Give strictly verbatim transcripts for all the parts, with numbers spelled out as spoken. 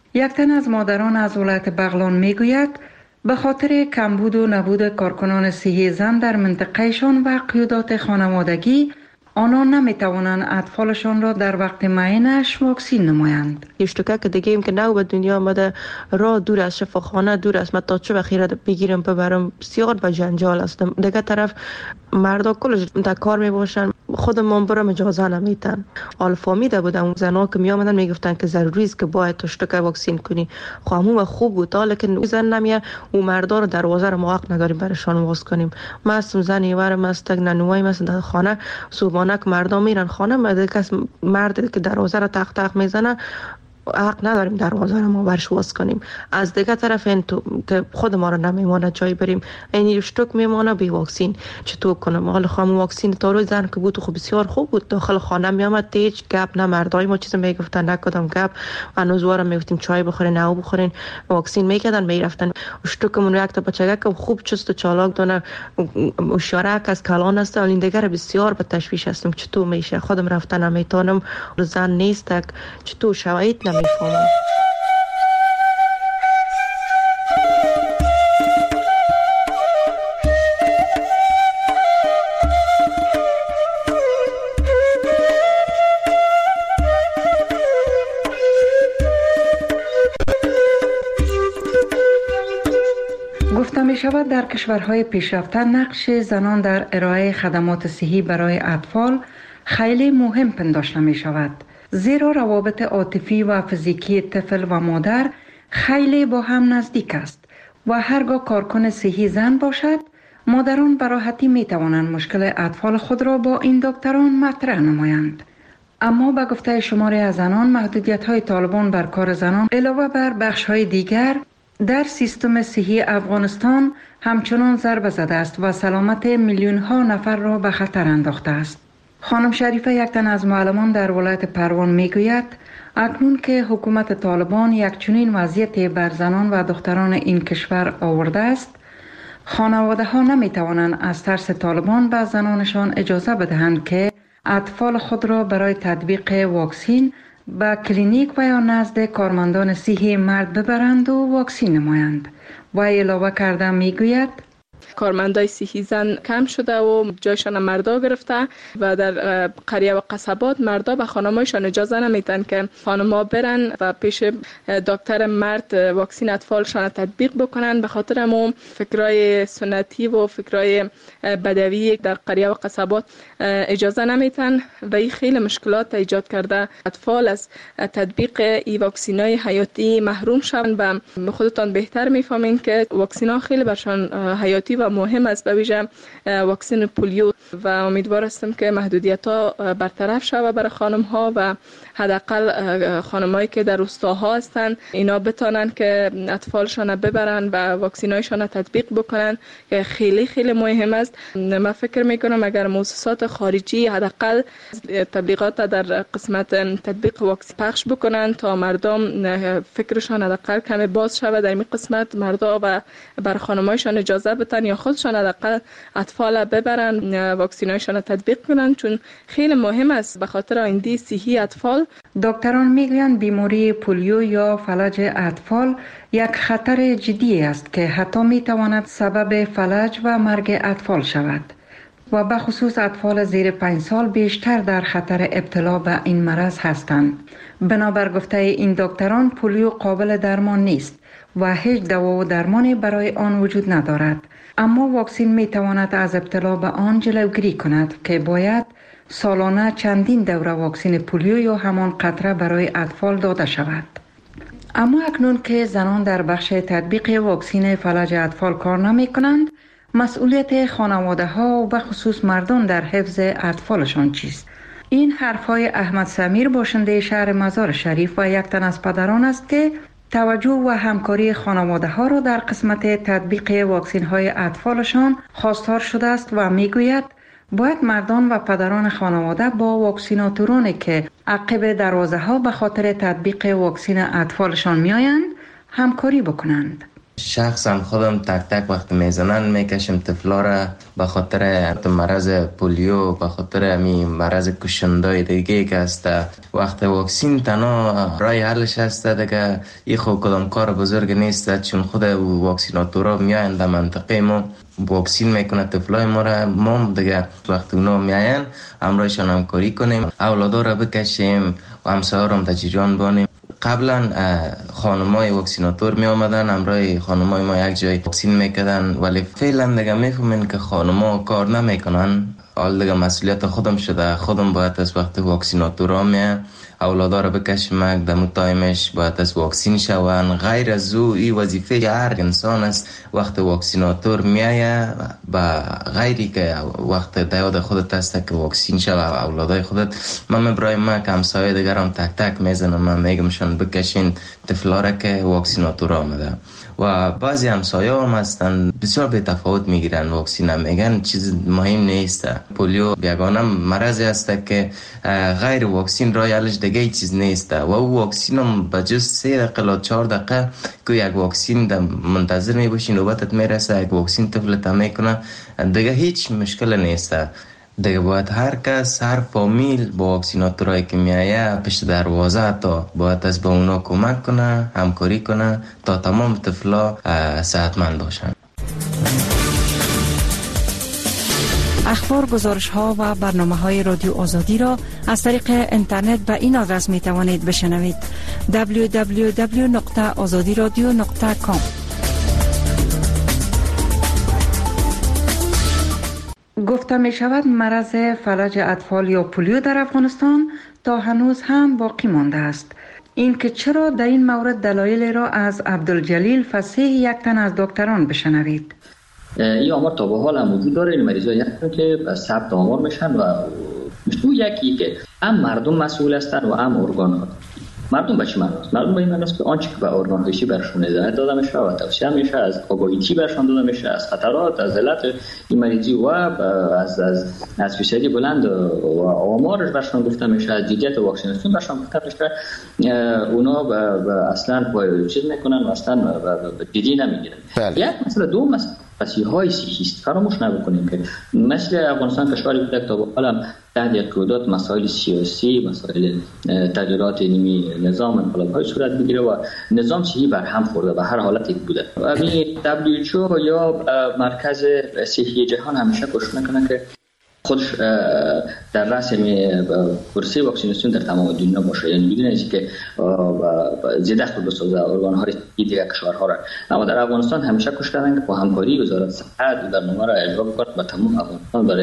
یک تن از مادران از ولایت بغلان میگوید به خاطر کمبود و نبود کارکنان صحی زن در منطقهشان و قیودات خانوادگی آنان نمیتوانند اطفالشان را در وقت معینش واکسین نمایند. یشتوکه که دیگه ایم که نو به دنیا آمده، راه دور از شفاخانه، دور از متا چه بخیره بگیرم ببرم، بسیار به جنجال است. دیگه طرف مردا کلش در کار می باشن، خودمون برام اجازه نمیدن. حال فهمیده بودم اون زنا که می آمدن میگفتن که ضروری است که باید تشتکه واکسین کنی. خب همون خوب بود، لیکن زن نمیه و مردا رو دروازه رو موقع نداریم برشان واس کنیم. ما هستم زنی ورم است، ننوای مثلا در خانه صبحانه که مردم میرن خانه، مده کس مرد که دروازه رو تق تق میزنه حق نداریم دروازه رو ما برش واس کنیم. از دیگه طرف این تو که خود ما رو نمیمانه جای بریم، این شتوک میمانه بی واکسین چطور کنم؟ حالا خام واکسین تا روز زن که بود خب بسیار خوب بود، داخل خانه میامد تیج گپ نه مردای ما چیز میگفتن نکدم گپ، هنوز واره میگفتیم چای بخورین نه بخورین، واکسین میکردن میرفتن. شتوکمون یک تا بچگه که خوب چست و چالاک دونه اشاره از کلان است، ولی دیگه بسیار به تشویش هستم چطور میشه، خودم رفتن نمیتونم، زن نیست چطور شوید نمیفهمم. گفته می شود در کشورهای پیشرفته نقش زنان در ارائه خدمات صحی برای اطفال خیلی مهم پنداشته می شود، زیرا روابط عاطفی و فیزیکی طفل و مادر خیلی با هم نزدیک است و هرگاه کارکن صحی زن باشد، مادران به راحتی می توانند مشکل اطفال خود را با این دکتران مطرح نمایند. اما به گفته شماری از زنان، محدودیت های طالبان بر کار زنان علاوه بر بخش های دیگر در سیستم صحی افغانستان همچنان ضربه زده است و سلامت میلیون ها نفر را به خطر انداخته است. خانم شریفه یک تن از معلمان در ولایت پروان میگوید اکنون که حکومت طالبان یک چنین وضعیتی بر زنان و دختران این کشور آورده است، خانواده ها نمی توانند از ترس طالبان به زنانشان اجازه بدهند که اطفال خود را برای تطبیق واکسین به کلینیک و یا نزد کارمندان صحی مرد ببرند و واکسین نمایند. و علاوه کرده میگوید کارمندای صحی زن کم شده و جایشان مردا گرفته و در قریه و قصبات مردا به خانمایشان اجازه نمیدن که خانم‌ها برن و پیش دکتر مرد واکسین اطفالشان تطبیق بکنن. به خاطر همون فکرای سنتی و فکرای بدوی در قریه و قصبات اجازه نمیدن و این خیلی مشکلات ایجاد کرده. اطفال از تطبیق این واکسینای حیاتی محروم شوند و خودتان بهتر میفهمین که واکسینا خیلی برشان حیاتی و مهم است، به ویژه واکسن پولیو، و امیدوار هستم که محدودیت ها برطرف شود برای خانم ها و حداقل خانمایی که در روستاها هستند اینا بتونن که اطفالشان ببرن و واکسینایشان تطبیق بکنن که خیلی خیلی مهم است. من فکر میکنم اگر مؤسسات خارجی حداقل تبلیغات در قسمت تطبیق واکسن پخش بکنن تا مردم فکرشان حداقل کمی باز شود در این قسمت، مردا و بر خانمایشان اجازه بدن یا خودشان حداقل اطفال ببرن واکسینایشان تطبیق کنن، چون خیلی مهم است به خاطر آینده صحی اطفال. دکتران میگویند بیماری پولیو یا فلج اطفال یک خطر جدی است که حتی میتواند سبب فلج و مرگ اطفال شود و به خصوص اطفال زیر پنج سال بیشتر در خطر ابتلا به این مرض هستند. بنابر گفته این دکتران پولیو قابل درمان نیست و هیچ دوا و درمانی برای آن وجود ندارد، اما واکسین میتواند از ابتلا به آن جلوگیری کند که باید سالانه چندین دوره واکسن پولیو یا همان قطره برای اطفال داده شود. اما اکنون که زنان در بخش تطبیق واکسن فلج اطفال کار نمی کنند، مسئولیت خانواده ها و به خصوص مردان در حفظ اطفالشان چیست؟ این حرفهای احمد سمیر باشنده شهر مزار شریف و یک تن از پدران است که توجه و همکاری خانواده ها را در قسمت تطبیق واکسن های اطفالشان خواستار شده است و میگوید باید مردان و پدران خانواده با واکسیناتورانی که عقب دروازه ها به خاطر تطبیق واکسن اطفالشان میآیند همکاری بکنند. شخصا خودم تک تک وقت میزنن میکشم طفلا را به خاطر مرض پولیو، به خاطر می مرض کشندای دیگه که است. وقت واکسین تنها رای حلش است دیگه. این خود کدام کار بزرگ نیست، چون خود واکسیناتورا میاین در منطقه ما واکسین میکنه طفلای ما را. ما دیگه وقت اونا میاین همراهشان همکاری کنیم، اولادا را بکشیم و همسایه را تجریان بانیم. قبلا خانمای واکسیناتور می آمدن همراه خانمای ما یک جای واکسین میکردن، ولی فعلا دیگه میفهمین که خانما کار نمیکنن. حال دیگه مسئولیت خودم شده، خودم باید از وقت واکسیناتورا می اولادا را بکشم دمو تایمش باید از واکسین شون. غیر از او این وظیفه هر انسان است. وقت واکسیناتور میایه با غیری که وقت دیاد خودت است که واکسین شوه اولادای خودت. من برای ما که همسایه دیگرم تک تک میزنم، من میگمشون بکشین طفلا را که واکسیناتور آمده. و بعضی همسایه هم هستن بسیار به تفاوت میگیرن واکسین، هم میگن چیز مهم نیست. پولیو یگانه مرضی است که غیر واکسین رای حلش دیگه چیز نیست و او واکسین هم به جز سه دقیقه تا چهار دقیقه که یک واکسین منتظر میباشی نوبتت میرسه، یک واکسین طفلت میکنه دیگه هیچ مشکل نیست. دیگه باید هر کس، هر فامیل با واکسیناتورایی که میایه پشت دروازه تا باید از به اونا کمک کنه، همکاری کنه تا تمام طفلا صحتمند باشن. اخبار، گزارش ها و برنامه های رادیو آزادی را از طریق اینترنت به این آدرس می توانید بشنوید: دبلیو دبلیو دبلیو نقطه آزادی رادیو نقطه کام. گفته می شود مرض فلج اطفال یا پولیو در افغانستان تا هنوز هم باقی مانده است. این که چرا در این مورد دلایل را از عبدالجلیل فصیح، یک تن از دکتران، بشنوید. این آمار تا به حال هم وجود داره. این مریضا یکی که ثبت آمار میشن و تو یکی که هم مردم مسئول هستن و هم ارگان ها. مردم به چی معنی است؟ مردم به این معنی است که آنچه که به ارگان هایشی برشون هدایت داده میشه و توصیه میشه، از آگاهی برشون داده میشه، از خطرات، از علت این مریضی و از از از فیصدی بلند و آمارش برشون گفته میشه، از جدیت واکسیناسیون برشون گفته میشه. اونا اصلا پای چیز میکنن و اصلا جدی نمیگیرن. یک مسئله دو مسئله مسیحای سیاسی فراموش نکنیم که مثل افغانستان کشوری بوده که تا به حال تحت یک قیودات مسائل سیاسی، مسائل تغییرات نیمی نظام انقلاب‌های صورت میگیره و نظام صحی بر هم خورده و هر حالتی بوده. همین دبلیو اچ او یا مرکز صحی جهان همیشه کوشش میکنه که خودش در رأس پروسه واکسیناسیون در تمام دنیا باشه، یعنی بدون اینکه زیاده خود بسازه ارگان‌های دیگر کشورها را. اما در افغانستان همیشه کوشش کردن که با همکاری وزارت صحت برنامه را اجرا کنند و تمام افغانستان برای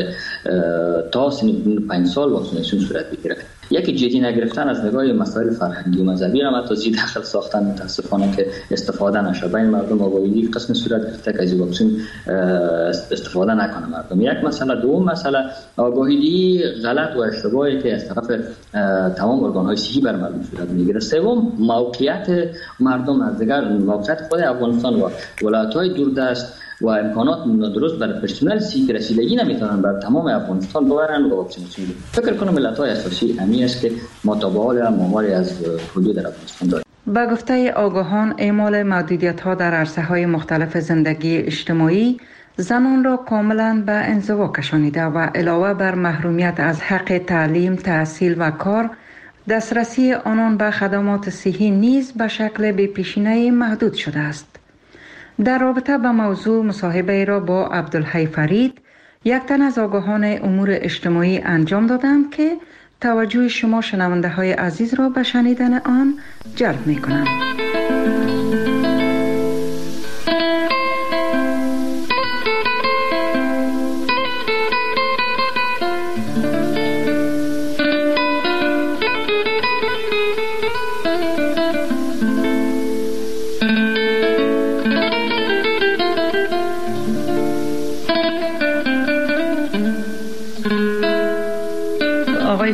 تا سن پنج سال واکسیناسیون صورت بگیره. یکی جدی نگرفتن از نگاه مسائل فرهنگی و مذهبی را تا زیر داخل ساختن متاسفانه که استفاده نشه. بین مردم آگاهی قسم صورت گرفته که از واکسن استفاده نکنه مردم. یک مسئله. دوم مسئله آگاهی غلط و اشتباهی که از طرف تمام ارگان‌های صحی بر مردم صورت میگیره. سوم موقعیت مردم از دیگر، موقعیت خود افغانستان و ولایت‌های دوردست و امکانات نادرست برای پرسنل صحی که رسیدگی نمیتونن بر تمام افغانستان ببرن و واکسیناسیون. فکر کنم ملت‌های اساسی همین است که ما تا به حال آماری از پولیو در افغانستان داریم. با گفته آگاهان، اعمال محدودیت‌ها در عرصه‌های مختلف زندگی اجتماعی زنان را کاملا به انزوا کشانیده و علاوه بر محرومیت از حق تعلیم، تحصیل و کار، دسترسی آنان به خدمات صحی نیز به شکل بی‌پیشینه‌ای محدود شده است. در رابطه با موضوع مصاحبه را با عبدالحی فرید، یک تن از آگاهان امور اجتماعی انجام دادم که توجه شما شنونده های عزیز را به شنیدن آن جلب می کنم.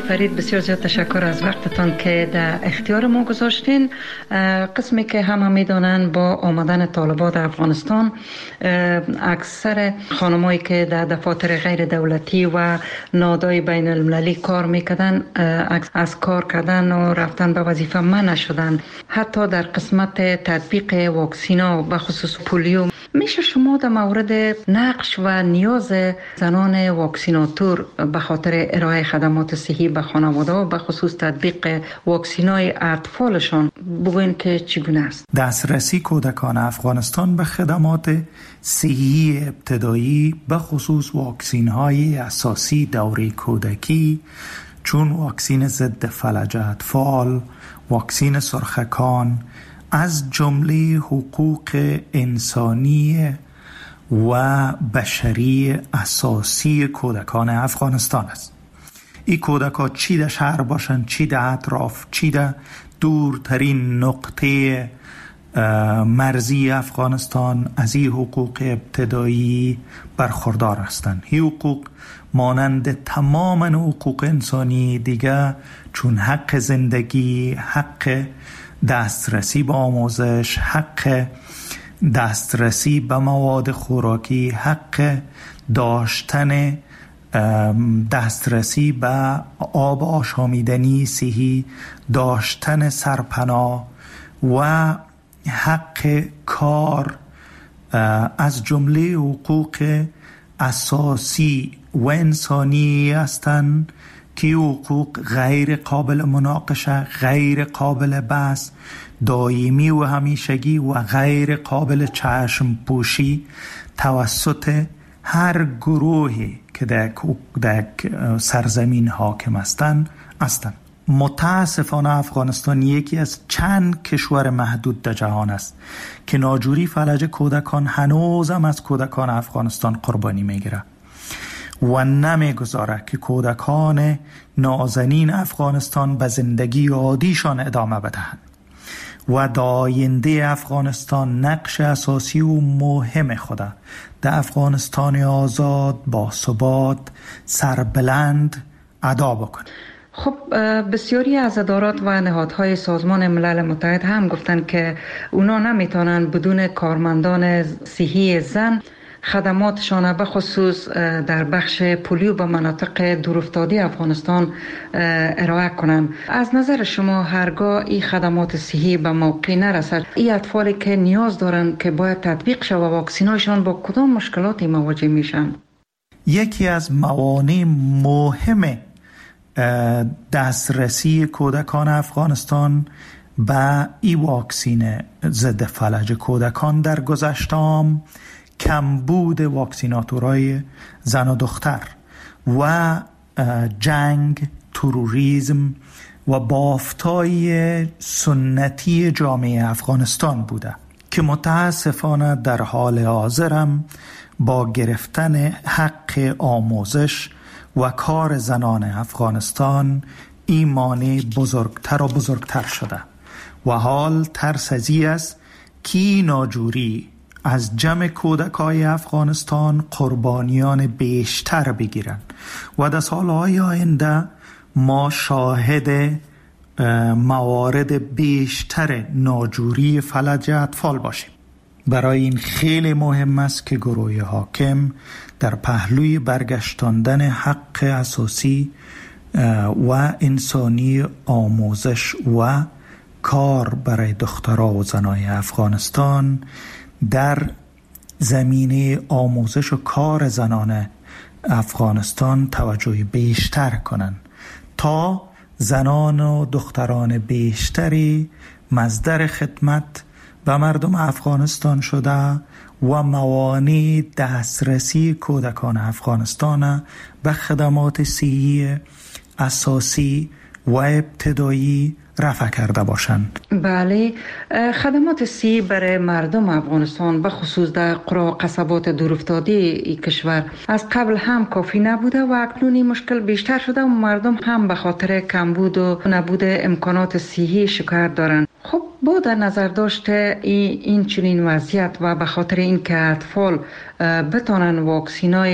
فرید بسیار زیاد تشکر از وقتتان که در اختیار ما گذاشتین. قسمی که همه میدانن با آمدن طالبان در افغانستان اکثر خانمایی که در دفاتر غیر دولتی و نهادهای بین المللی کار میکردن از کار کردن و رفتن به وظیفه منع شدن. حتی در قسمت تطبیق واکسینا به خصوص پولیو میشه شما در مورد نقش و نیاز زنان واکسیناتور به خاطر ارائه خدمات صحی به خانواده و به خصوص تطبیق واکسینای اطفالشان بگوین که چگونه است؟ دسترسی کودکان افغانستان به خدمات صحی ابتدایی به خصوص واکسین‌های اساسی دوره کودکی چون واکسین ضد فلج اطفال، واکسین سرخکان از جمله حقوق انسانی و بشری اساسی کودکان افغانستان است. این کودکان چی در شهر باشن، چی در اطراف، چی در دورترین نقطه مرزی افغانستان از این حقوق ابتدایی برخوردار هستند. این حقوق مانند تمام حقوق انسانی دیگه چون حق زندگی، حق دسترسی به آموزش، حق دسترسی به مواد خوراکی، حق داشتن دسترسی به آب آشامیدنی صحی، داشتن سرپناه و حق کار از جمله حقوق اساسی و انسانی هستند که حقوق غیر قابل مناقشه، غیر قابل بحث، دائمی و همیشگی و غیر قابل چشم پوشی توسط هر گروهی که در, در سرزمین حاکم هستند هستند. متاسفانه افغانستان یکی از چند کشور محدود در جهان است که ناجوری فلج کودکان هنوزم از کودکان افغانستان قربانی میگیره و نمیگذاره که کودکان نازنین افغانستان به زندگی عادیشان ادامه بدهند و در آینده افغانستان نقش اساسی و مهم خود در افغانستان آزاد با ثبات سربلند ادا بکنند. خب بسیاری از ادارات و نهادهای سازمان ملل متحد هم گفتن که اونا نمیتونن بدون کارمندان صحی زن خدماتشان به خصوص در بخش پولیو به مناطق دورافتاده افغانستان ارائه کنند. از نظر شما هرگاه این خدمات صحی به موقع نرسد، این اطفالی که نیاز دارن که باید تطبیق شود واکسیناشان با کدام مشکلاتی مواجه میشن؟ یکی از موانع مهم دسترسی کودکان افغانستان به این واکسین ضد فلج کودکان در گذشته کمبود واکسیناتورهای زن و دختر و جنگ، تروریسم و بافتای سنتی جامعه افغانستان بوده که متاسفانه در حال حاضرم با گرفتن حق آموزش و کار زنان افغانستان این مانع بزرگتر و بزرگتر شده و حال ترس از این است که ناجوری از جمع کودکای افغانستان قربانیان بیشتر بگیرند و در سالهای آینده ما شاهد موارد بیشتر ناجوری فلج اطفال باشیم. برای این خیلی مهم است که گروه حاکم در پهلوی برگشتاندن حق اساسی و انسانی آموزش و کار برای دخترها و زنای افغانستان در زمینه آموزش و کار زنان افغانستان توجه بیشتر کنند تا زنان و دختران بیشتری مصدر خدمت به مردم افغانستان شده و موانع دسترسی کودکان افغانستان به خدمات صحی اساسی و ابتدایی رفع کرده باشند. بله، خدمات صحی برای مردم افغانستان به خصوص در قرى و قصبات دورافتاده این کشور از قبل هم کافی نبوده و اکنون این مشکل بیشتر شده و مردم هم به خاطر کمبود و نبود امکانات صحی شکایت دارند. خب با در نظر داشته این, این چنین وضعیت و به خاطر این که اطفال بتانن واکسینای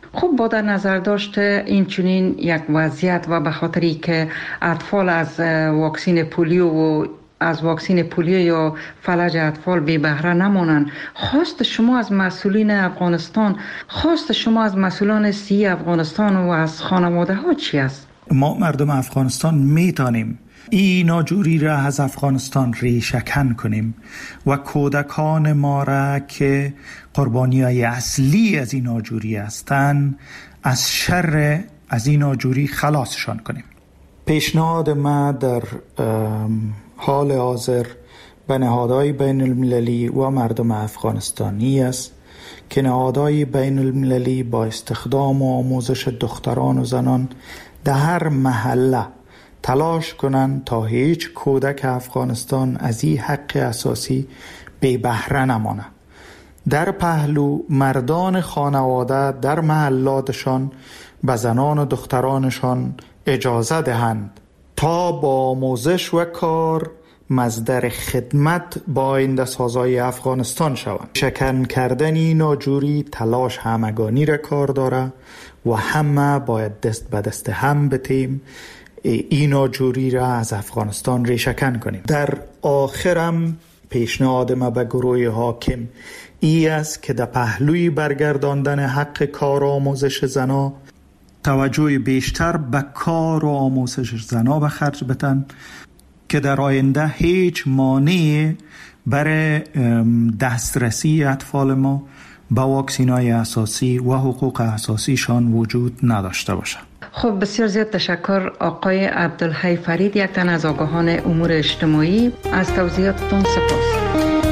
خب با در نظر داشت این چنین یک وضعیت و به خاطری که اطفال از واکسین پولیو و از واکسین پولیو یا فلج اطفال بی بهره نمانند، خواست شما از مسئولین افغانستان، خواست شما از مسئولان صحی افغانستان و از خانواده ها چی است؟ ما مردم افغانستان میتونیم این ناجوری را از افغانستان ریشه‌کن کنیم و کودکان ما را که قربانیای اصلی از این ناجوری هستند از شر از این ناجوری خلاصشان کنیم. پیشنهاد ما در حال حاضر به نهادهای بین المللی و مردم افغانستانی است که نهادهای بین المللی با استخدام و آموزش دختران و زنان در هر محله تلاش کنند تا هیچ کودک افغانستان از این حق اساسی بی بهره نمانه. در پهلو مردان خانواده در محلاتشان به زنان و دخترانشان اجازه دهند تا با آموزش و کار مصدر خدمت با آینده سازای افغانستان شوند. شکن کردن ناجوری تلاش همگانی را کار داره و همه باید دست به دست هم بتیم این ناجوری را از افغانستان ریشه‌کن کنیم. در آخرم پیشنهاد ما به گروه حاکم ای است که در پهلوی برگرداندن حق کار و آموزش زنا توجه بیشتر به کار و آموزش زنا به خرج بدن که در آینده هیچ مانعی برای دسترسی اطفال ما به واکسین‌های اساسی و حقوق اساسیشان وجود نداشته باشه. خب بسیار زیاد تشکر آقای عبدالحی فرید، یک تن از آگاهان امور اجتماعی، از توضیحاتتون سپاس.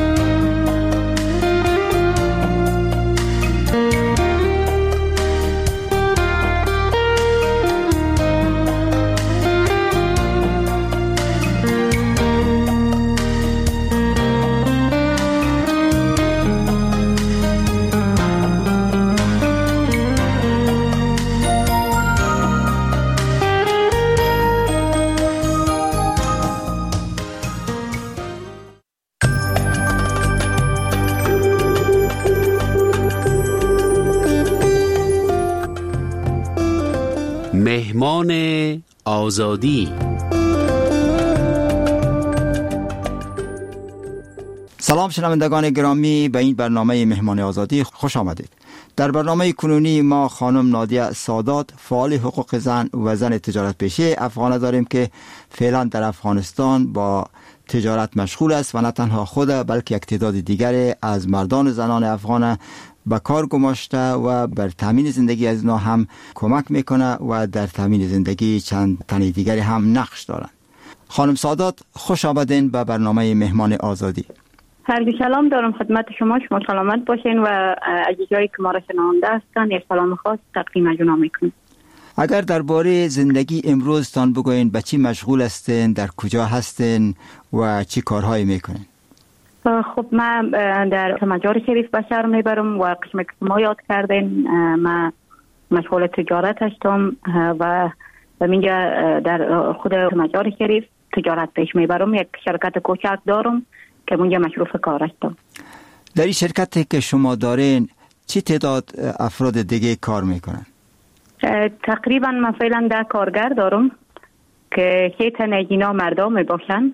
مهمان آزادی. سلام شنوندگان گرامی، به این برنامه مهمان آزادی خوش آمدید. در برنامه کنونی ما خانم نادیه سادات، فعال حقوق زن و زن تجارت پیشه افغانه داریم که فعلا در افغانستان با تجارت مشغول است و نه تنها خود بلکه یک تعداد دیگر از مردان و زنان افغان به کار گماشته و بر تامین زندگی از اینا هم کمک میکنه و در تامین زندگی چند تن دیگری هم نقش دارند. خانم سادات، خوش آمدین به برنامه مهمان آزادی. هر سلام دارم خدمت شما، شما سلامت باشین و از جایی که ما را شنونده هستن یک سلام خاص تقدیم از اونا میکنم. اگر درباره زندگی امروز تان بگوین، به چی مشغول هستین، در کجا هستین و چی کارهایی میکنین؟ خب من در مجار شریف به شهر میبرم و قسم که ما یاد کردین من مشغول تجارت هستم و اینجا در خود مجار شریف تجارت پیش میبرم. یک شرکت کوچک دارم که اونجا مصروف کار هستم. در این شرکتی که شما دارین چی تعداد افراد دیگه کار میکنن؟ تقریبا من فعلا ده کارگر دارم که سه تن از اینا مردا میباشن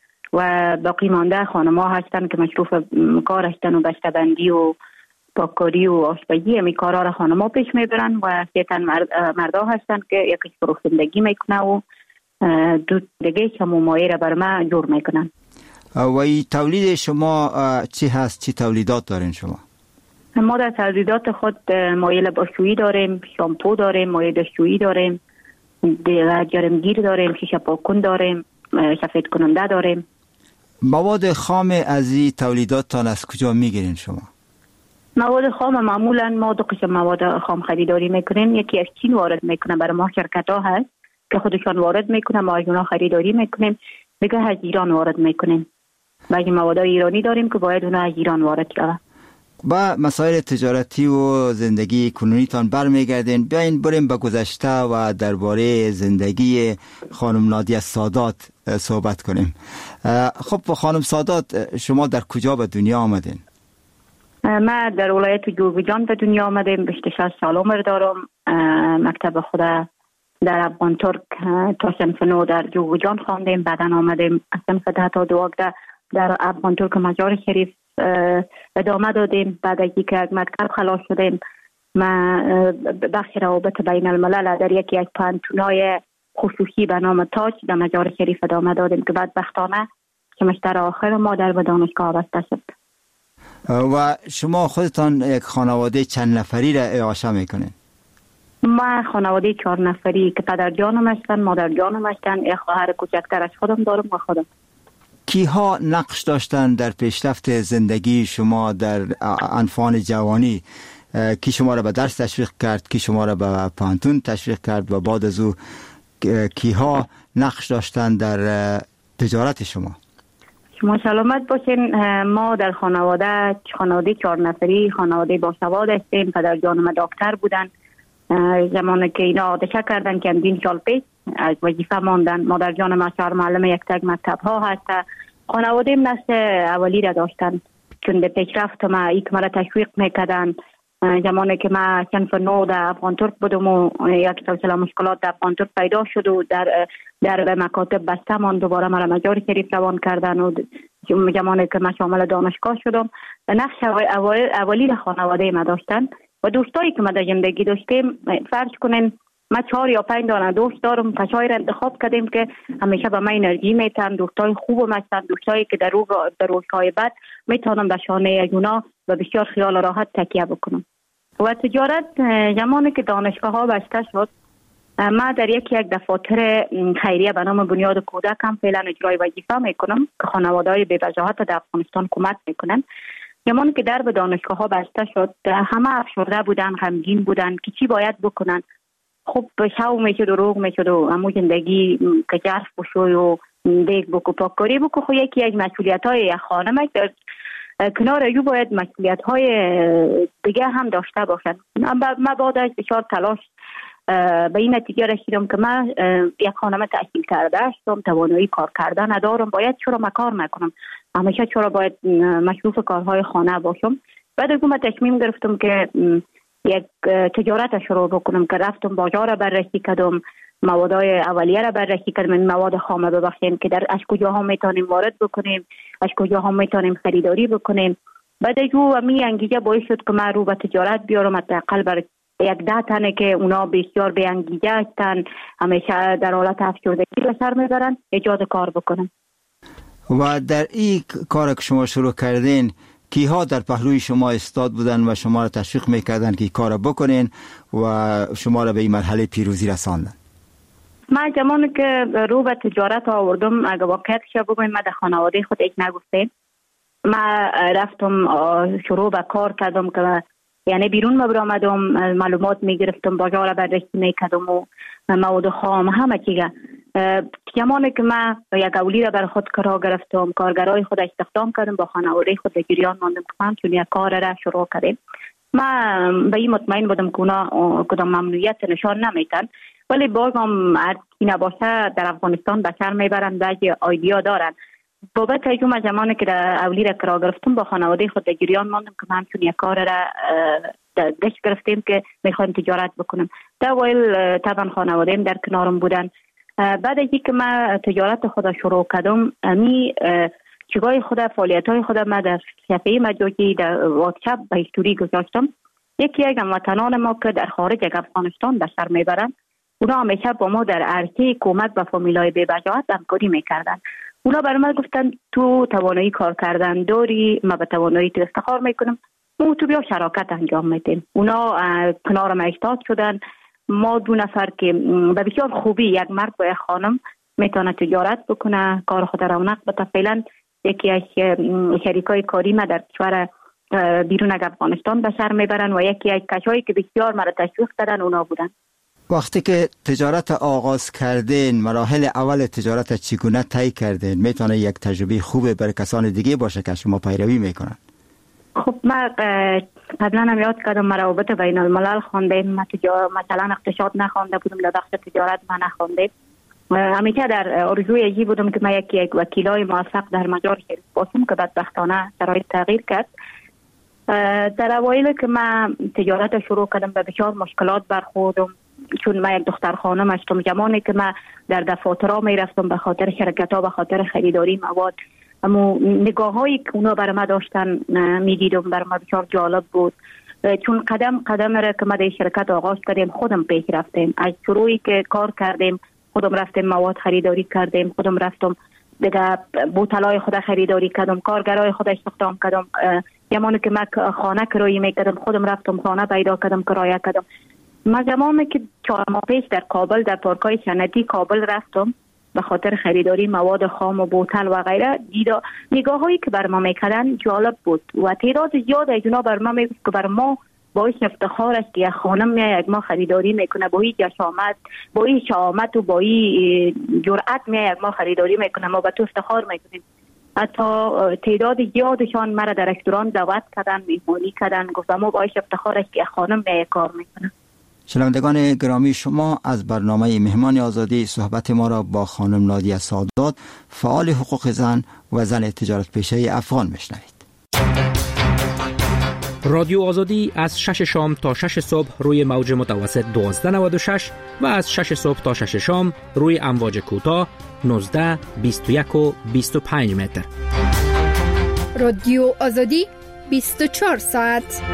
و باقی مانده خانم‌ها هستن که مصروف کار هستن و بسته‌بندی و پاککاری و آشپزی همی کارها را خانم‌ها پیش میبرن و سه تن مردا هستن که یکیش فروشندگی میکنه و دو دیگه که ممایه را بر ما جور میکنن. و این تولید شما چی هست؟ چی تولیدات دارین شما؟ ما در تولیدات خود مایع لباسشویی داریم، شامپو داریم، مایع دستشویی داریم، دیگه جرمگیر داریم، شیشه پاککن داریم، سفید کننده داریم. مواد خام از این تولیداتتان از کجا میگیرین شما؟ مواد خام معمولا ما دو قسم مواد خام خریداری میکنیم. یکی از چین وارد میکنه، برای ما شرکت ها هست که خودشان وارد میکنه، ما از اونا خریداری میکنیم. دیگه از ایران وارد میکنیم. بعضی مواد ایرانی داریم که باید اونا از ایران وارد شود. با مسائل تجارتی و زندگی کنونیتان برمیگردین. بیاین بریم به گذشته و درباره زندگی خانم نادیه سادات صحبت کنیم. خب خانم سادات، شما در کجا به دنیا آمدین؟ ما در ولایت جوزجان به دنیا آمدیم. بیست و شش سال عمر دارم. مکتب خود در افغان ترک تا صنف نو در جوزجان خواندیم. بعدا آمدیم صنف ده تا دوازده در افغان ترک مزار شریف ادامه دادیم. بعد از اینکه از مکتب خلاص شدیم ما بخش روابط بین الملل در یکی از پانتونای خصوصی به نام تاج در مزار شریف ادامه دادیم که بعد بختانه سمستر آخر ما در به دانشگاه بسته شد. و شما خودتان یک خانواده چند نفری را اعاشه میکنین؟ ما خانواده چهار نفری که پدر جانم هستن، مادر جانم هستن، یک خواهر کوچکتر از خودم دارم و خودم. کیها نقش داشتن در پیشرفت زندگی شما در انفان جوانی؟ کی شما را به درس تشویق کرد، کی شما را به پانتون تشویق کرد و بعد از او کیها نقش داشتن در تجارت شما؟ شما سلامت باشین. ما در خانواده خانواده چهار نفری خانواده باسواد هستیم. پدر جانم دکتر بودن. زمانی که اینا آدشه کردن که اندین سال پیش از وظیفه ماندن. مادر جانم اشعار معلم یک تک مکتب ها هست. خانواده نسل اولی را داشتن چون به پیشرفت ما ایک مرا تشویق میکردن. زمانی که ما صنف نو در افغان ترک بودم و یک سلسله مشکلات در افغان ترک پیدا شد و در در مکاتب بسته من دوباره مرا مزار شریف روان کردن و زمانی که ما شامل دانشگاه شدم نقش اولی در خانواده ما داشتن. و دوستایی که ما در زندگی داشتیم فرض کنین ما چهار یا پنج دانه دوست دارم. کسایی را انتخاب کردیم که همیشه به من انرژی میتن. دوستای خوبم هستن، دوستایی که در روز در روزهای بعد میتونم به شانه اونا و بسیار خیال راحت تکیه بکنم. و تجارت زمانی که دانشگاه ها بسته شد ما در یکی یک دفاتر خیریه به نام بنیاد کودکم فعلا اجرای وظیفه میکنم که خانواده‌های بی وجاهت در افغانستان کمک میکنن. زمانی که در به دانشگاه ها بسته شد همه افسرده بودن، غمگین بودن که چی باید بکنن. خب شو میشد و روغ میشد و همو زندگی که جرف بشوی و دیگ بکو پاکاری بکو. خب یکی از مسئولیت های یک خانم در کنار ایو باید مسئولیت های دیگه هم داشته باشن. من بعد از بسیار تلاش به این نتیجه رسیدم که من یک خانم تحصیل کرده هستم، توانایی کار کردن ندارم، باید چرا من کار نکنم، همیشه چرا باید مصروف کارهای خانه باشم. بعد از اون تصمیم گرفتم که یک تجارت شروع بکنم که رفتم بازار را بررسی کردم، موادهای اولیه را بررسی کردم، این مواد خام ببخشیم که در از کجاها میتونیم وارد بکنیم، از کجاها میتونیم خریداری بکنیم. بعد از اون می انگیزه باعث شد که من رو به تجارت بیارم، حداقل بر یک ده تنه که اونا بسیار به انگیزه هستن، همیشه در حالت افسردگی به سر میبرن، ایجاد کار بکنم. و در این کار که شما شروع کردین کیها در پهلوی شما استاد بودن و شما را تشویق میکردن که کار بکنین و شما را به این مرحله پیروزی رساندن؟ من زمانی که رو به تجارت آوردم، اگه واقعیت شو بگویم من در خانواده خود هیچ نگفتیم. من رفتم شروع به کار کردم که یعنی بیرون ما برآمدم، معلومات میگرفتم، بازار را بررسی میکردم و مواد خام همه چیزا. زمانی که من یک اولی را بر خود کار گرفتم، کارگرای خود استخدام کردم، با خانواده خود در جریان ماندم که همچون یک کار را شروع کردیم. من به این مطمئن بودم که اونا کدام ممنوعیت نشان نمیتن، ولی باز هم هر کی نباشه در افغانستان به سر میبرن، بعضی آیدیا دارن. بابت ایجوم از زمانی که در اولی را کار گرفتم با خانواده خود در جریان ماندم که همچون یک کار را دست گرفتیم که میخوایم تجارت بکنم. در اوایل طبعا خانواده‌ام در کنارم بودن. بعد از اینکه من تجارت خود شروع کردم، می چیزای خود، فعالیت‌های خود ما در صفحه مجازی در واتساپ به هیستوری گذاشتم. یکی از هموطنان ما که در خارج از افغانستان به سر میبرن، اونا همیشه با ما در عرصه کمک به فامیلای بی وجاهت همکاری میکردن. اونا برای من گفتن تو توانایی کار کردن داری، ما به توانایی تو افتخار میکنم، ما تو بیا شراکت انجام میدیم. اونا کنار ما ایستاد شدن. ما دو نفر که به بسیار خوبی یک مرد و یک خانم میتونه تجارت بکنه، کار خود رونق بده. فعلا یکی از شریکای کاری ما در کشور بیرون از افغانستان به سر میبرن و یکی از کسایی که بسیار مرا تشویق دادن اونا بودن. وقتی که تجارت آغاز کردین، مراحل اول تجارت چگونه طی کردین؟ میتونه یک تجربه خوبه برای کسان دیگه باشه که شما پیروی میکنن. خب من قبلا هم یاد کردم روابط بین الملل خواندم، مثلا اقتصاد نخوانده بودم، در بخش تجارت من نخوانده. همیشه در آرزوی ای بودم که من یکی یک وکیلای موفق در مجال شریف باشم که بدبختانه شرایط تغییر کرد. در اوایل که من تجارت شروع کردم به بسیار مشکلات برخوردم، چون من یک دختر خانم هستم. زمانی که من در دفاترها می رفتم به خاطر شرکت ها، به خاطر خریداری مواد، اما نگاه هایی که اونا برای من داشتن می دیدم برای من بسیار جالب بود. چون قدم قدم را که ما در شرکت آغاز کردیم خودم پیش رفتیم. از شروعی که کار کردیم خودم رفتیم مواد خریداری کردیم، خودم رفتم دیگه بوتلای خود خریداری کردم، کارگرای خود استخدام کردم. زمانی که من خانه کرایه میکردم خودم رفتم خانه پیدا کردم، کرایه کردم. من زمانی که چهار ماه پیش در کابل در پارکای صنعتی کابل رفتم به خاطر خریداری مواد خام و بوتل و غیره، دیدا نگاه هایی که بر ما میکردن جالب بود و تعداد زیاد از اونا بر ما میگفت که بر ما باعث افتخار است که یک خانم میاد یک ما خریداری میکنه، با این جسامت، با این شامت و با این جرأت میاد یک ما خریداری میکنه، ما به تو افتخار میکنیم. حتی تعداد زیادشان مرا در رستوران دعوت کردن، میهمانی کردن، گفتم ما باعث افتخار است که یک خانم میاد کار میکنه. شنوندگان گرامی، شما از برنامه مهمان آزادی صحبت ما را با خانم نادیه سادات، فعال حقوق زن و زن تجارت پیشه افغان میشنوید. رادیو آزادی از شش شام تا شش صبح روی موج متوسط دوازده نود و شش و از شش صبح تا شش شام روی امواج کوتاه نوزده، بیست و یک و بیست و پنج متر. رادیو آزادی بیست و چهار ساعت.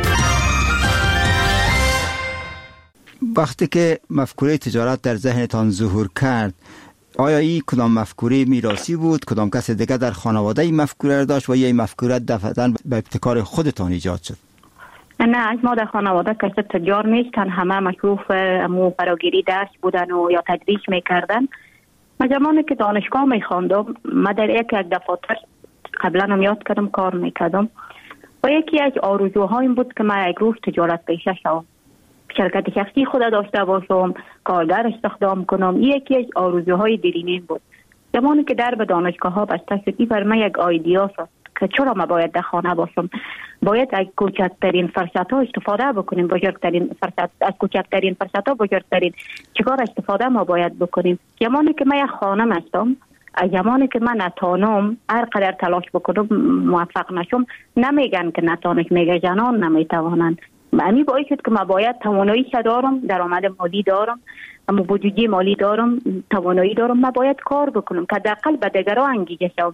وقتی که مفکوره تجارت در ذهنتان ظهور کرد، آیا این کدام مفکوره میراثی بود، کدام کس دیگه در خانواده این مفکوره را داشت و یا این مفکوره دفعتاً به ابتکار خودتان ایجاد شد؟ نه، از ما در خانواده کسی تجار نیستن، همه مشروف امو فراگیری درس بودن و یا تدریس میکردن. من زمانی که دانشگاه میخواندم، من در یک یک دفاتر قبلا هم یاد کردم کار میکردم و یکی از آرزوهایم بود که من یک روز تجارت پیشه شوم، شرکت شخصی خود داشته باشم، کارگر استخدام کنم. یکی از آرزوهای دیرینه بود. زمانی که در به دانشگاه ها بسته شد، بر من یک آیدیا شد که چرا ما باید در خانه باشم، باید از کوچکترین فرصت ها استفاده بکنیم، بزرگترین فرصت از کوچکترین فرصت ها بزرگترین چیکار استفاده ما باید بکنیم. زمانی که من یک خانم هستم، از زمانی که من نتانم هر قدر تلاش بکنم موفق نشم، نمیگن که نتانش، میگه جنان نمیتوانند. معنی باعث شد که من باید توانایی دارم، درآمد مالی دارم، اما بودجه مالی دارم، توانایی دارم، من باید کار بکنم که حداقل به دیگران انگیزه شم.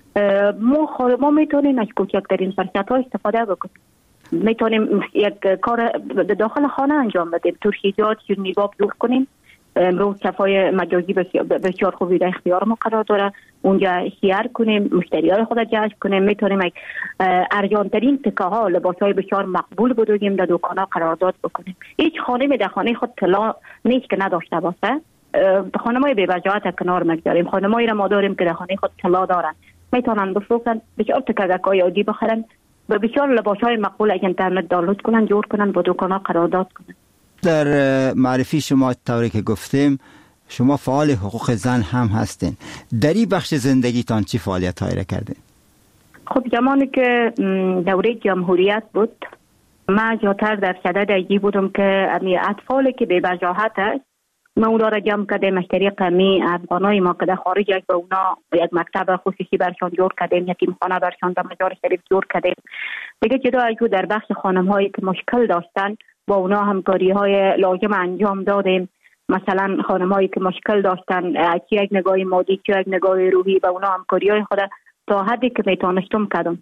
ما ما میتونیم از کوچکترین فرصت ها استفاده بکنیم. میتونیم یک کار داخل خانه انجام بدیم، ترشیجات یا نباب دور کنیم. امروز صفای مجازی بسیار خوبی در اختیار ما قرار داره، اونجا شیر کنیم، مشتری های خود جذب کنیم. میتونیم یک ارزانترین تکه ها، لباس های بسیار مقبول بدویم، در دکان ها قرارداد بکنیم. هیچ خانمی در خانه خود طلا نیست که نداشته باشه. خانمای بی وجاهت کنار مگذاریم، خانمایی را ما داریم که در خانه خود طلا دارن، میتونن بفروشن، بسیار تکه های عادی بخرن، و بسیار لباس های مقبول از اینترنت دانلود کنن، جور کنن، با دکان ها قرارداد کنن. در معرفی شما طوری که گفتیم شما فعال حقوق زن هم هستین. در این بخش زندگیتان چی فعالیت هایی را کردین؟ خب زمانی که دوره جمهوریت بود، من زیادتر در صدد ایجی بودم که امی اطفالی که به وجاهت است، ما اونا را جمع کردیم از طریق می افغانای ما که در خارج است، به اونا یک مکتب خصوصی برشان جور کردیم، یتیم خانه برشان در مزار شریف جور کردیم. دیگه جدا از در بخش خانم هایی که مشکل داشتن، با اونا همکاری های لازم انجام دادیم. مثلا خانم هایی که مشکل داشتن، چه یک نگاه مادی چه یک نگاه روحی، با اونا همکاری های خود تا حدی که میتونستم کردم.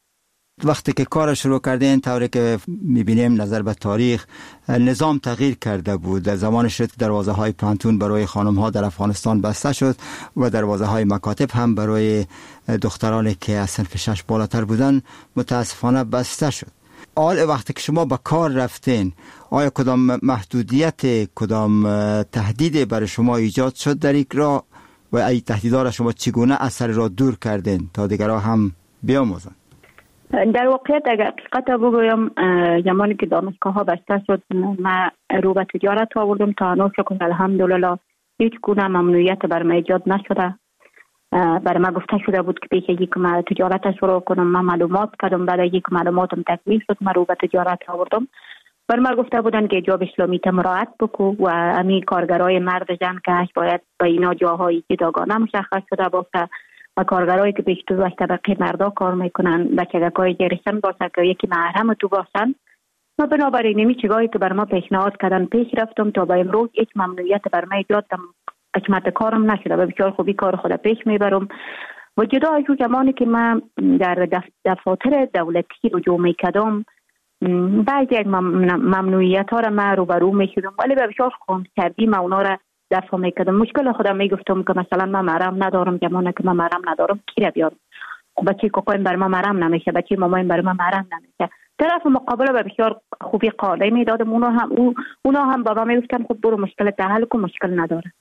وقتی که کار شروع کردین، طوری که میبینیم نظر به تاریخ، نظام تغییر کرده بود. در زمان شد که دروازه های پانتون برای خانم ها در افغانستان بسته شد و دروازه های مکاتب هم برای دخترانی که از صنف شش بالاتر بودن متاسفانه بسته شد. آل وقتی که شما به کار رفتین، آیا کدام محدودیت، کدام تهدید برای شما ایجاد شد در این راه و ای تهدیدها را شما چگونه اثر را دور کردین تا دیگرها هم بیاموزند؟ در واقعیت اگر حقیقت بگویم، زمانی که دانشگاه ها بسته شد، من رو به تجارت آوردم. تا هنوز شکر الحمدلله هیچ گونه ممنوعیت بر من ایجاد نشده. برای من گفته شده بود که پیش از اینکه من تجارت شروع کنم، من معلومات کردم، بعد از اینکه معلوماتم تکمیل شد، من رو به تجارت آوردم. برای من گفته بودن که حجاب اسلامی تا مراعات بکو و امی کارگرای مرد زن که باید با اینا جاهای جداگانه مشخص شده باشه و کارگرایی که بیشتر از طبقه مردا کار میکنن، بچگکای گریستان باشن که یکی محرم تو باشن. ما بنابراین نمی چیزایی که بر ما پیشنهاد کردن پیش رفتم تا به امروز هیچ ممنوعیت بر ما ایجاد قسمت کارم نشده و بسیار خوبی کار خود پیش میبرم. و جدا از اون زمانی که من در دفاتر دولتی رجوع میکردم بعضی از ممنوعیت ها را من روبرو میشدم، ولی به بسیار خونسردی من اونا را دفع میکردم. مشکل خودم میگفتم که مثلا من محرم ندارم، زمانی که من محرم ندارم کی را بیارم؟ بچه کوکایم بر ما محرم نمیشه، بچه مامایم بر ما محرم نمیشه. طرف مقابل به بسیار خوبی قاله میدادم، اونا هم اونا هم بابا میگفتن خب برو مشکل تحل کن، مشکل نداره.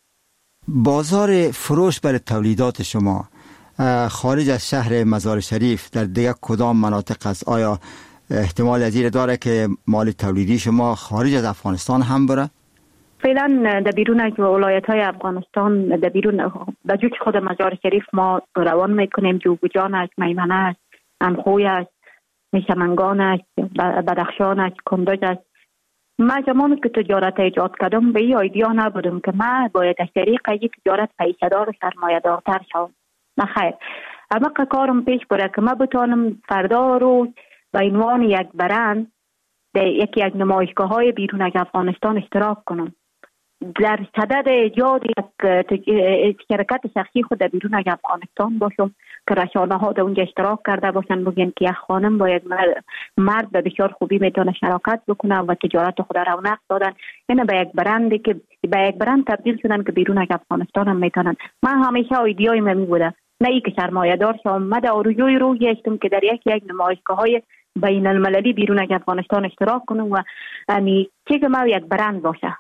بازار فروش برای تولیدات شما خارج از شهر مزار شریف در دیگر کدام مناطق است؟ آیا احتمال ازیر داره که مال تولیدی شما خارج از افغانستان هم بره؟ فعلا در بیرون از ولایت های افغانستان، در بیرون به جوش خود مزار شریف ما روان میکنیم. جوگجان است، میمنه است، انخوی است، میشمنگان است، بدخشان است، کندوز است. من زمانی که تجارت ایجاد کردم به این ایدیا نبودم که من باید از طریق این تجارت پیشه‌دار و سرمایه‌دارتر شوم. نه خیر، اما کارم پیش بره که من بتانم فردا روز به عنوان یک برند در یکی از نمایشگاه‌های بیرون از افغانستان اشتراک کنم. در صدد ایجاد یک شرکت شخصی خود در بیرون از افغانستان باشم که رسانه‌ها در اونجا اشتراک کرده باشن، بگن که یک خانم با یک مرد به بسیار خوبی میتونه شراکت بکنه و تجارت خود را رونق دادن. یعنی به یک برندی که به یک برند تبدیل شدن که بیرون از افغانستان هم میتونن. من همیشه ایدیای من بوده نه ای که سرمایه‌دار شم. من در آرزوی روحی هستم که در یک یک نمایشگاه‌های بین المللی بیرون از افغانستان اشتراک کنم و یعنی چیزی ما یک برند باشه.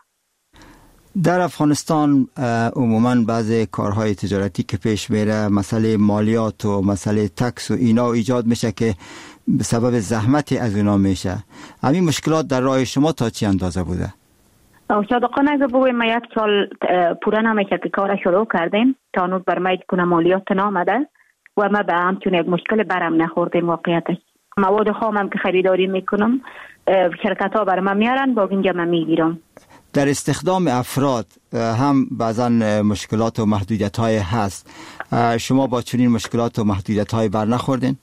در افغانستان عموماً بعضی کارهای تجارتی که پیش میره، مسئله مالیات و مسئله تکس و اینا ایجاد میشه که به سبب زحمتی از اونا میشه. همین مشکلات در راه شما تا چی اندازه بوده؟ صادقانه اگه بگویم ما یک سال پوره نمیشه که کار شروع کردیم تا هنوز بر ما کنه مالیات نامده و ما به همچون یک مشکل برم نخوردیم. واقعیتش مواد خام هم که خریداری میکنم شرکت ها بر ما میارن، با اینجا من میگیرم. در استخدام افراد هم بعضا مشکلات و محدودیت های هست. شما با چنین مشکلات و محدودیت های بر نخوردین؟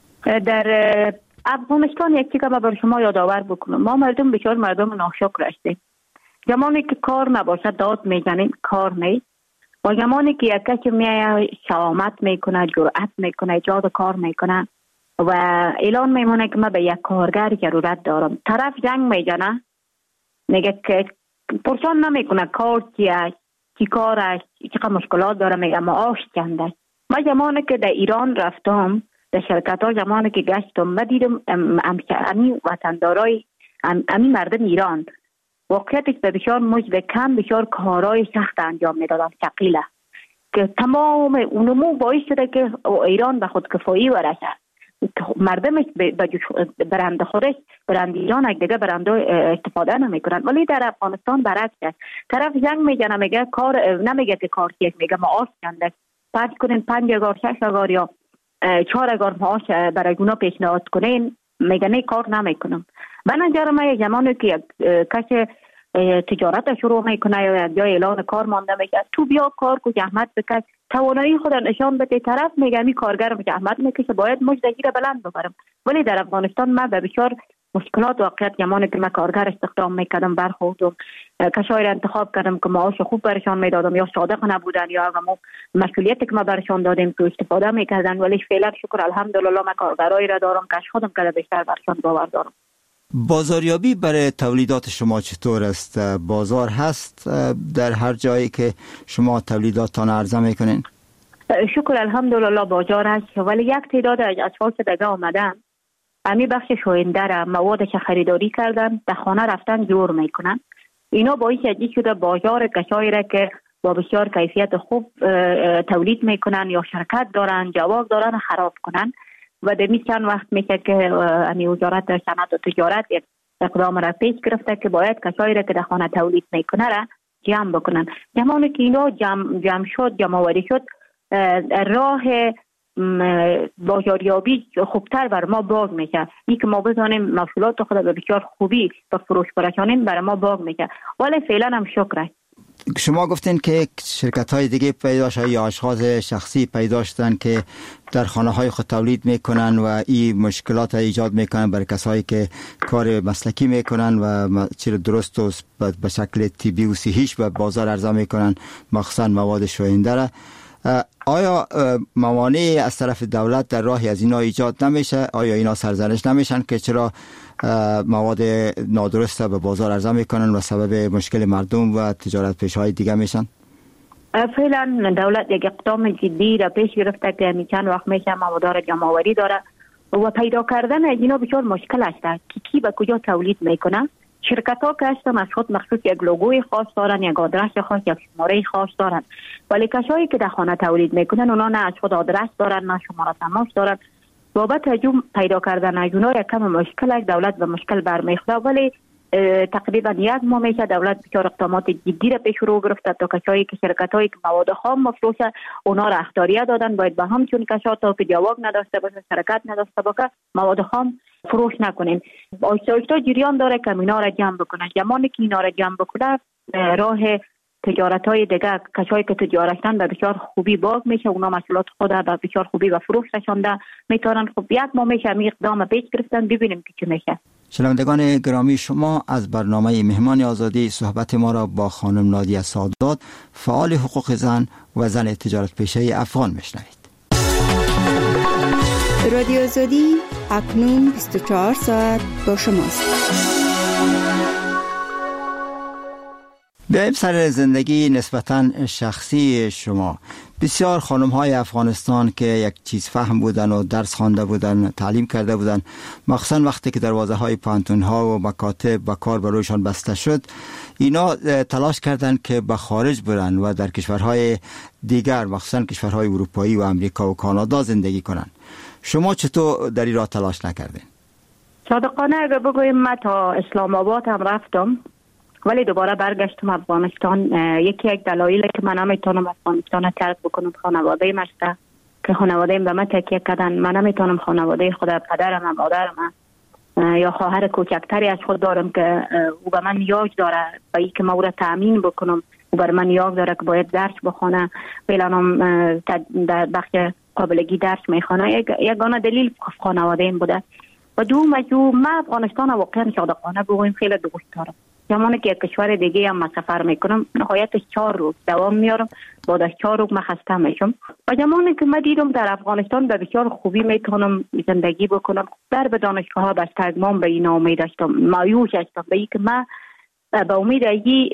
در افغانستان یک چیزی که بر شما یادآور بکنم، ما مردم بسیار مردم ناشکر هستیم. زمانی که کار نباشه داد میزنیم، کار نیست. و زمانی که یک کسی میاد شهامت میکنه، جرأت میکنه، ایجاد کار میکنه و اعلان میمونه که من به یک کارگر ضرورت دارم، طرف جنگ میزنه، میگه که پرسان نمیکنه کار چیه، چی کار است، چقدر مشکلات داره، میگه معاش چند است. من زمانی که در ایران رفتم، در شرکت ها زمانی که گشتم، من دیدم امی وطندارای امی مردم ایران واقعیتش به بسیار مجد کم بسیار کارهای سخت انجام میدادن، ثقیله، که تمام اونمو باعث شده که ایران به خودکفایی ورسه. مردمش برند خودش برند ایران یک دیگه برند استفاده نمیکنن. ولی در افغانستان برعکس است. طرف جنگ میگه میگه کار نمیگه که کار چیه، میگه معاش چنده، پنج کنین پنج هزار شش هزار یا چهار هزار معاش برای اونا پیشنهاد کنین، میگه نه کار نمیکنم. به نظر من یک زمانی که کسی تجارت شروع میکنه یا یا اعلان کار مانده میشه، تو بیا کار کو، زحمت بکش، توانایی خود نشان بده. طرف میگه می کارگرم زحمت میکشه، باید مجدگیر بلند ببرم. ولی در افغانستان من به بسیار مشکلات واقعیت زمانی که من کارگر استخدام میکردم برخوردم، کسایی را انتخاب کردم که معاش خوب برشان میدادم یا صادق نبودن یا همون مسئولیتی که ما برشان دادیم که استفاده میکردن. ولی فعلا شکر الحمدلله من کارگرایی را دارم که خودم کده بیشتر برشان باور دارم. بازاریابی برای تولیدات شما چطور است؟ بازار هست در هر جایی که شما تولیداتتان عرضه میکنین؟ شکر الحمدلله بازار هست، ولی یک تعداد از اشخاص دیگه آمدن امی بخش شوینده را موادش خریداری کردن، به خانه رفتن جور میکنن. اینا باعث ازی شده بازار کسایی را که با بسیار کیفیت خوب تولید میکنن یا شرکت دارن، جواز دارن، خراب کنن. و دمی چند وقت میشه که امی وزارت صنعت و تجارت یک اقدام را پیش گرفته که باید کسایی را که در خانه تولید میکنه را جمع بکنن. زمانی که اینا جمع, جمع شد، جمع آوری شد، راه بازاریابی خوبتر بر ما باز میشه. این که ما بزنیم محصولات خود به بسیار خوبی به فروش برسانیم بر ما باز میشه. ولی فعلا هم شکر است. شما گفتین که شرکت های دیگه پیدا شد یا اشخاص شخصی پیدا شدن که در خانه های خود تولید میکنن و این مشکلات ایجاد میکنن برای کسایی که کار مسلکی میکنن و چیز درست و به شکل طبی و صحیح و بازار عرضه میکنن، مخصوصا مواد شوینده را. آیا موانعی از طرف دولت در راهی از اینا ایجاد نمیشه؟ آیا اینا سرزنش نمیشن که چرا مواد نادرست به بازار عرضه میکنن و سبب مشکل مردم و تجارت پیشهای دیگه میشن؟ فعلا دولت یک اقدام جدی را پیش گرفته که میچند وقت میشه مواد را جمع آوری داره و پیدا کردن اینا بسیار مشکل است که کی به کجا تولید میکنه. شرکت ها که هستن از خود مخصوص یک لوگوی خاص دارن، یک آدرس خاص، یک شماره خاص دارن، ولی کسایی که در خانه تولید میکنن اونا نه از خود آدرس دارن نه شماره تماس دارن. بابت هجوم پیدا کردن اینا یک کم مشکل است، دولت به مشکل برمیخوره، ولی تقریبا یک ماه میشه دولت بسیار اقدامات جدی را پیش رو گرفته تا کسایی که شرکت هایی که مواد خام مفروشه اونا را اختیاریه دادن باید به همچون کسات تا که جواب نداشته باشه، شرکت نداشته باشه، مواد خام فروش نکنین. آیسته آیسته جریان داره که اینا را جمع بکنه. زمانی که اینا را جمع بکنه راه تجارت های دیگه کسایی که تجارتن به بسیار خوبی باز میشه، اونا محصولات خود به بسیار خوبی و فروش رسانده میتونن. خب یک ماه میشه می اقدام پیش گرفتن، ببینیم که چه میشه. شنوندگان گرامی، شما از برنامه مهمان آزادی صحبت ما را با خانم نادیه سادات، فعال حقوق زن و زن تجارت پیشه افغان میشنوید. رادیو آزادی اکنون بیست و چهار ساعت با شماست. بیاییم سر زندگی نسبتاً شخصی شما. بسیار خانم های افغانستان که یک چیز فهم بودن و درس خوانده بودن، تعلیم کرده بودن، مخصوصاً وقتی که دروازه های پانتون ها و مکاتب و کار برویشان بسته شد، اینا تلاش کردند که به خارج برن و در کشورهای دیگر، مخصوصاً کشورهای اروپایی و امریکا و کانادا زندگی کنند. شما چطور در این راه تلاش نکردین؟ صادقانه اگر بگویم من تا اسلام آباد هم رفتم ولی دوباره برگشتم افغانستان. یکی یک دلایلی که من نمیتونم افغانستان رو ترک بکنم خانواده مشته که خانواده به من تکیه کردن. من نمیتونم خانواده خود، پدرم، مادرم یا خواهر کوچکتری از خود دارم که او به من نیاز داره و ای که ما او را تامین بکنم. او بر من نیاز داره که باید درس بخونه، فعلا در بخش قابلگی درس میخونه. یگانه دلیل خانواده این بوده. و دوم از او من افغانستان واقعا صادقانه بگویم خیلی دوست دارم. زمانی که کشور دیگه هم سفر میکنم نهایتش چهار روز دوام میارم، بعد از چهار روز من خسته میشم. و زمانی که من دیدم در افغانستان به بسیار خوبی میتونم زندگی بکنم، در به دانشگاه ها بسته اگمان به این امید داشتم، مایوس هستم به این که من به امید ای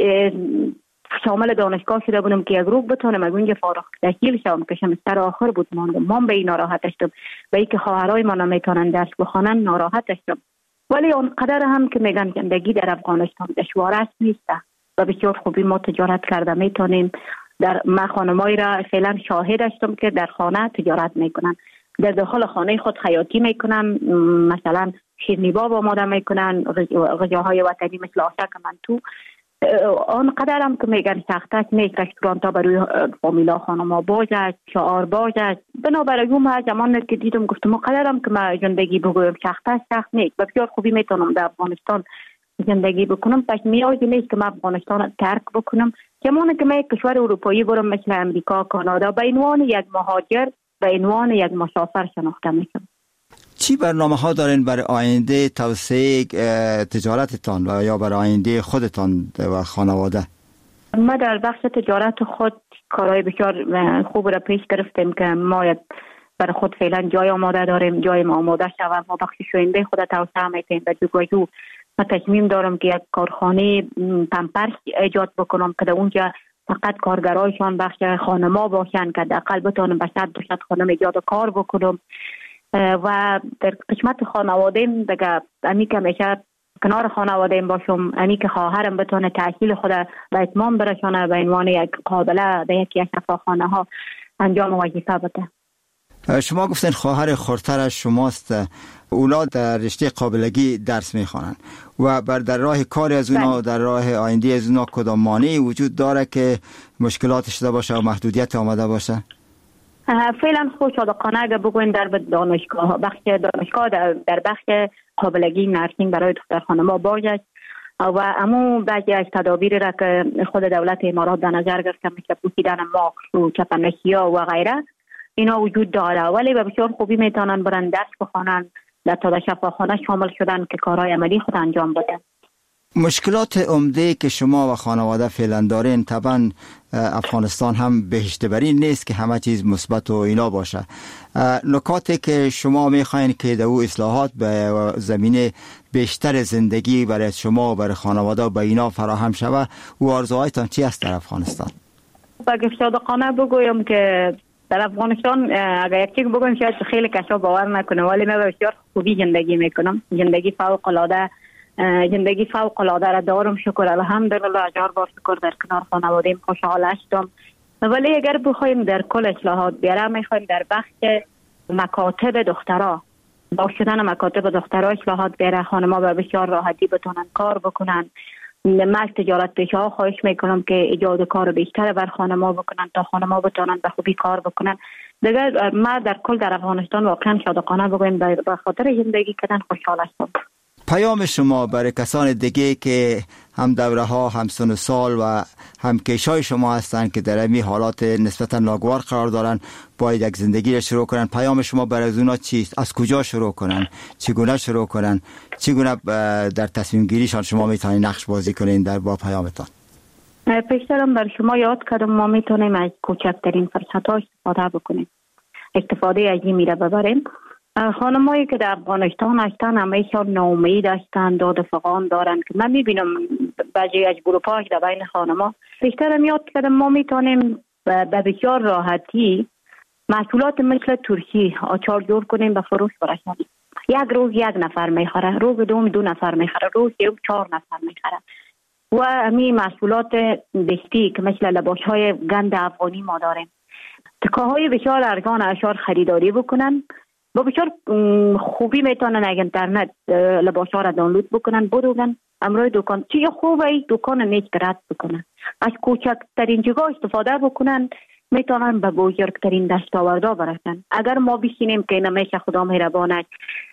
شامل دانشگاه شده بودم که یک روز بتونم از اونجا فارغ تحصیل شوم که سمستر آخر بود ماندم. من به این ناراحت هستم، به این که خواهرای من نمیتونن درس بخونن ناراحت هستم. ولی اونقدر هم که میگن زندگی در افغانستان دشوار است نیست و بسیار خوبی ما تجارت کرده میتونیم. در من خانمایی را فعلا شاهد هستم که در خانه تجارت میکنن، در داخل خانه خود خیاطی میکنن، مثلا شیرینی باب آماده میکنن، غذاهای وطنی مثل آشک منتو. آنقدر هم که میگن سخت است نیست. رستورانت ها برای فامیلا خانما باز است، شعار باز است. بنابراین اون زمان که دیدم گفتم قدر هم که من زندگی بگویم سخت است سخت نیست، بسیار خوبی میتونم در افغانستان زندگی بکنم. پس نیازی نیست که من افغانستان ترک بکنم. زمانی که من یک کشور اروپایی برم مثل امریکا، کانادا، به عنوان یک مهاجر، به عنوان یک مسافر شناخته میشم. چی برنامه ها دارین برای آینده توسعه تجارتتان و یا برای آینده خودتان و خانواده؟ ما در بخش تجارت خود کارهای بسیار خوب را پیش گرفتیم که ما برای خود فعلا جای آماده داریم، جای ما آماده شود. ما بخش شوینده خود توسعه میتیم و جوگویو ما تصمیم دارم که یک کارخانه پمپرس ایجاد بکنم که در اونجا فقط کارگرایشان بخش خانما باشن که دقیقا بتونم به صد دوست خانم ایجاد کار بکنم. و در قسمت خانواده دیگه امی که میشه کنار خانواده باشم، امی که خواهرم بتونه تحصیل خود به اتمام برسانه به عنوان یک قابله در یکی از شفاخانه ها انجام وظیفه بده. شما گفتین خواهر خردتر شماست، اونا در رشته قابلگی درس میخوانن و بر در راه کار از اونا، در راه آینده از اونا کدام مانعی وجود داره که مشکلات شده باشه و محدودیت آمده باشه؟ فعلا خود صادقانه اگر بگوین در دانشگاه بخش دانشگاه در, در بخش قابلگی نرسینگ برای دختر خانما باید و امو بعضی از تدابیر را که خود دولت امارات در نظر گرفته مثل پوشیدن ماسک و کفنشیا و غیره اینا وجود داره، ولی به بسیار خوبی میتونن برن درس بخونن، در تا شفاخانه شامل شدن که کارهای عملی خود انجام بدن. مشکلات عمده که شما و خانواده فعلا دارین، طبعا افغانستان هم بهشت بری نیست که همه چیز مثبت و اینا باشه. نکاتی که شما میخواین که در او اصلاحات به زمینه بیشتر زندگی برای شما و برای خانواده به اینا فراهم شود و آرزوهایتان چی است در افغانستان؟ اگه صادقانه بگویم که در افغانستان اگر یک چیز بگویم شاید خیلی کسا باور نکنه، ولی من بسیار خوبی زندگی میکنم. زندگی فوق العاده زندگی فوق العاده را دارم، شکر الحمدلله، هزار بار شکر. در کنار خانواده‌ام خوشحال هستم. ولی اگر بخوایم در کل اصلاحات بیارم، میخوایم در بخش مکاتب دخترها با شدن مکاتب دخترها اصلاحات بیاره، خانم‌ها به بسیار راحتی بتونن کار بکنن. من تجارت پیشه‌ها خواهش میکنم که ایجاد کار بیشتر بر خانم‌ها بکنن تا خانم‌ها بتونن به خوبی کار بکنن. دیگر ما در کل در افغانستان واقعا صادقانه بگویم به خاطر زندگی کردن خوشحال هستم. پیام شما برای کسان دیگه که هم دوره ها، هم سن و سال و هم کشای شما هستند که در این حالات نسبتا ناگوار قرار دارن، باید یک زندگی را شروع کنن، پیام شما برای اونا چیست؟ از کجا شروع کنن؟ چگونه شروع کنن؟ چگونه در تصمیم گیریشان شما میتونید نقش بازی کنین در با پیامتان؟ پیشترم بر شما یاد کردم ما میتونیم از کوچکترین فرصت ها استفاده بکنیم، استفاده از این میره ببریم. خانمایی که در افغانستان هستن همیشه ناامید هستن، داد فغان دارن که من میبینم بعضی از گروپاش در بین خانما. بیشترم یاد کردم ما میتونیم به بسیار راحتی محصولات مثل ترکی آچار جور کنیم، به فروش برسونیم. یک روز یک نفر میخره، روز دوم دو نفر میخره، روز سوم چهار نفر میخره. و همین محصولات دستی که مثل لباسهای گند افغانی ما داریم، تکاهای بسیار ارزان اشار خریداری بکنن، با بسیار خوبی میتونن از اینترنت لباس ها را دانلود بکنن، بروگن امروی دکان چیز خوبه ای دکان نیچ رد بکنن، از کوچکترین جگاه استفاده بکنن، میتونن به بزرگترین دستاوردها برسن. اگر ما بشینیم که نمیشه خدا مهربانه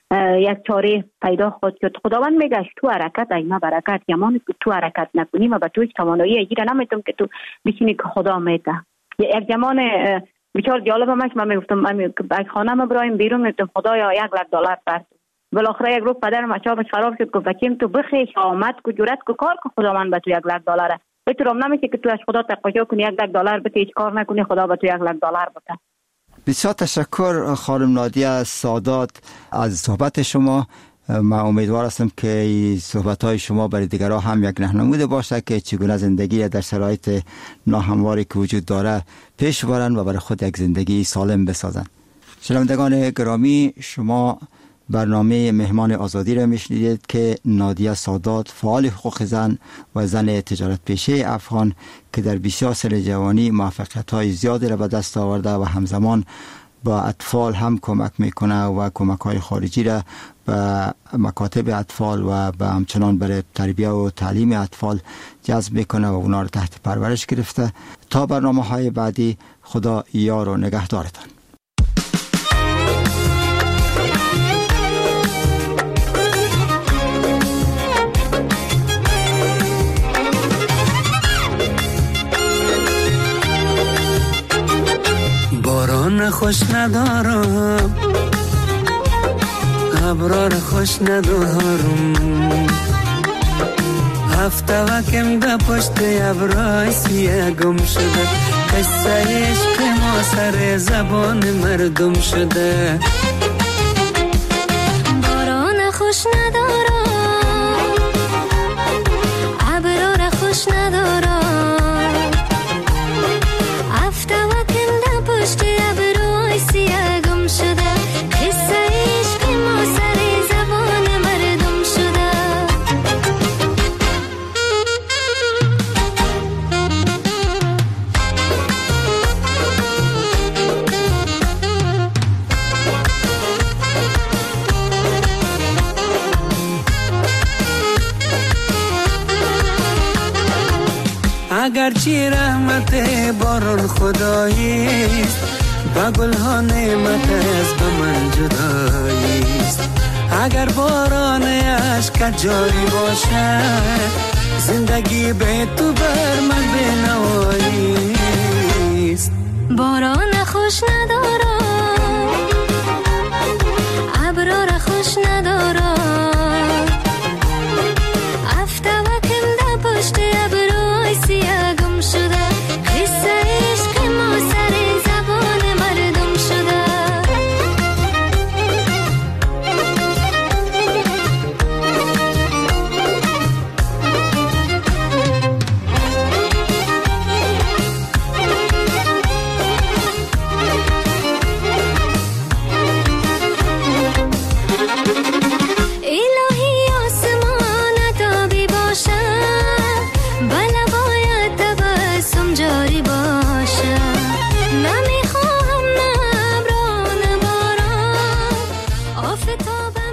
یک چاره پیدا خود شد، خداوند میگه تو حرکت اینا برکت، یمان تو حرکت نکنیم و به توش توانایی اگیره نمیتونم که تو بشینی که خدا میده. یک زمان بسیار جالب همش من میگفتم من از خانه ما برایم بیرون میگفتم خدایا یک لک دلار فرد. بالاخره یک روز پدرم اچابش خراب شد، گفت بچیم تو بخیش آمد کو جرأت کو کار کو خدا من به تو یک لک دلاره. بهترم نمیشه که تو از خدا تقاضا کنی یک لک دلار بده، هیچ کار نکنی خدا به تو یک لک دلار بده. بسیار تشکر خانم نادیه سادات از صحبت شما. من امیدوار هستم که صحبت‌های شما برای دیگران هم یک راهنمایی باشه که چگونه زندگی در شرایط ناهمواری که وجود داره پیش برن و برای خود یک زندگی سالم بسازن. شنوندگان گرامی، شما برنامه مهمان آزادی را میشنیدید که نادیه سادات، فعال حقوق زن و زن تجارت پیشه افغان که در بسیار سن جوانی موفقیت‌های زیادی را به دست آورده و همزمان با اطفال هم کمک میکنه و کمک‌های خارجی را به مکاتب اطفال و به همچنان برای تربیه و تعلیم اطفال جذب میکنه و اونا رو تحت پرورش گرفته. تا برنامه‌های بعدی، خدا یار و نگهدارتان. باران خوش ندارم، ابرار خوش ندارم، هفته وکم ده پشت ابرای سیه گم شده، قصه عشق ما سر زبان مردم شده. باران خوش ندارم، ابرار خوش ندارم، هفته وکم ده پشت ابرای سیه گم شده، قصه عشق ما سر زبان مردم شده. اگرچه رحمت باران خداییست، با گل ها نعمت از به من جداییست، اگر باران عشق جاری باشد زندگی به تو بر من بنواییست. باران خوش ندارم